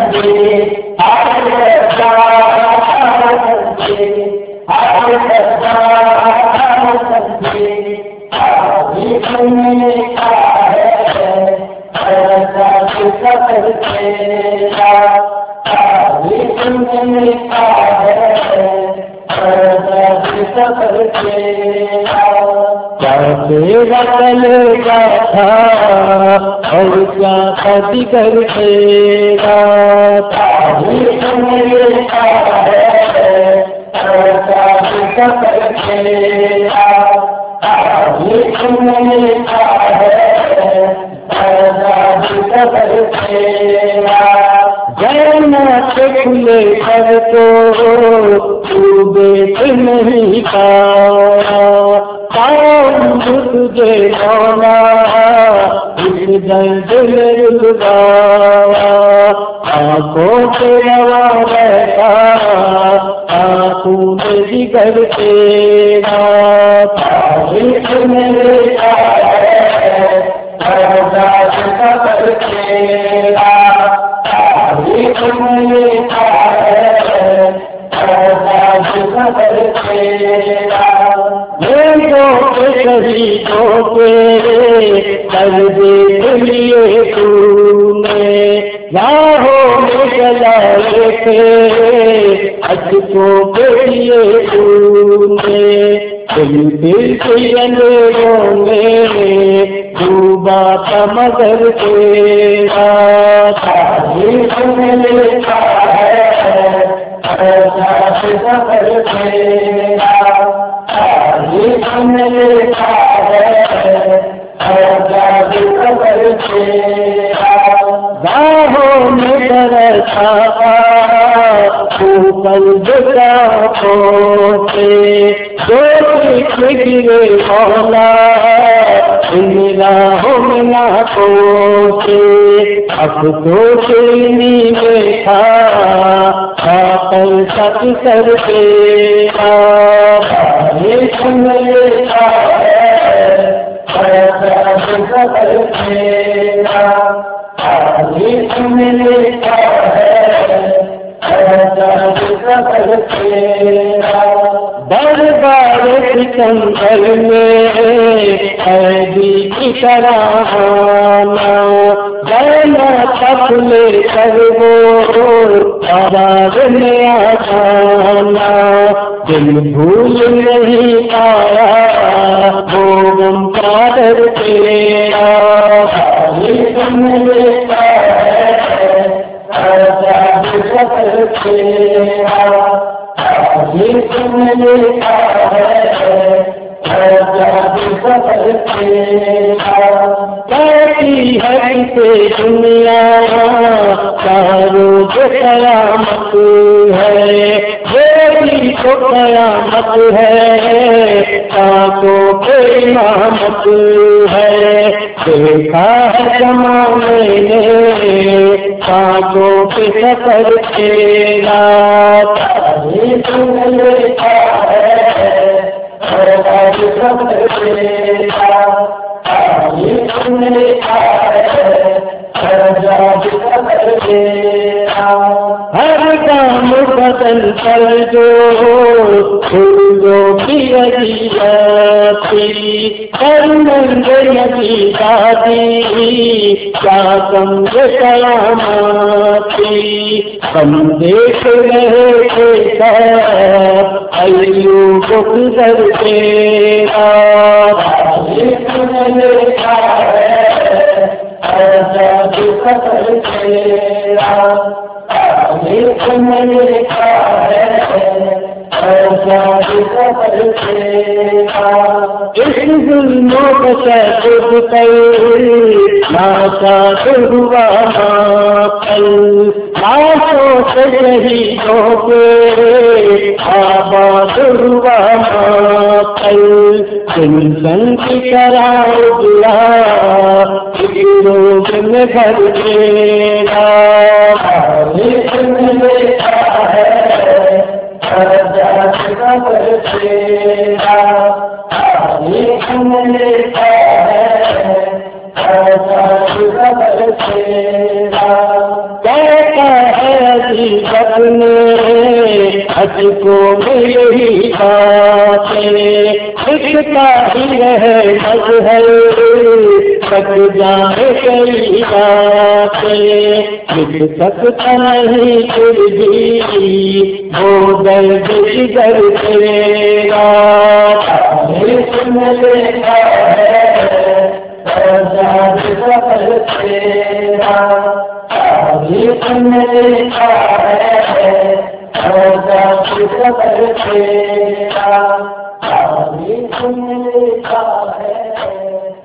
तेरा चलेगा था और क्या कभी कर तेरा तारीफ में का है तारीफ में का है जन्नत खुले कर तो देख नहीं पाया तुझे मौला इस दर्द में रुलवाया आँखों से रवा रहता आँखों में जिगर तेरा तारीफ में लिखा है तारीफ में लिखा है शहीदों के दर्द लिए तूने राहों में जलाए थे अशकों के लिए तूने दिल के अंधेरों में डूबा था मगर तेरा तारीफ में लिखा है राहों में बरसा ऊपर जुराहों से जो गिरे मौला इन राहों में नाकों से अब तो चीनी में था कर सक कर तेरा तारीफ में लिखा है तारीफ में लिखा है दरबार सिकंदर में कैदी की तरह तक ले कर वो आवाज में आ जाना दिल भूल नहीं पाया वो गम का दर तेरा तारीफ में लिखा है तारीफ में लिखा है कहती है कि दुनिया चारों जो कयामत है बेटी को कयामत है ताकों के इमामत है देखा है जमाने ने ताकों के सफर तेरा तारीफ में लिखा है हर काम बदल कर जो फूलों की अजीबी कर्मंद नदी दादी क्या समझ कयामती हम देख रहे थे अय्यूब गुजर तेरा तारीफ में लिखा है तारीफ में लिखा है इस जुल्मों को सहब कर नाचा हुआ कल लाशों से शहीदों के आबाद हुआ कल सिंचन की तरह उजला रोग में भर देना तारीफ में लिखा है तारीफ में लिखा है कहता है हकीकत में हजको मेरी बातें दिखता ही रहे मजहर तक जाए कई बातें दिख सकता नहीं फिर भी वो दर्द जिगर तेरा सुन लेता है सफर तेरा सुन लेता है सफर तेरा सुन लेता है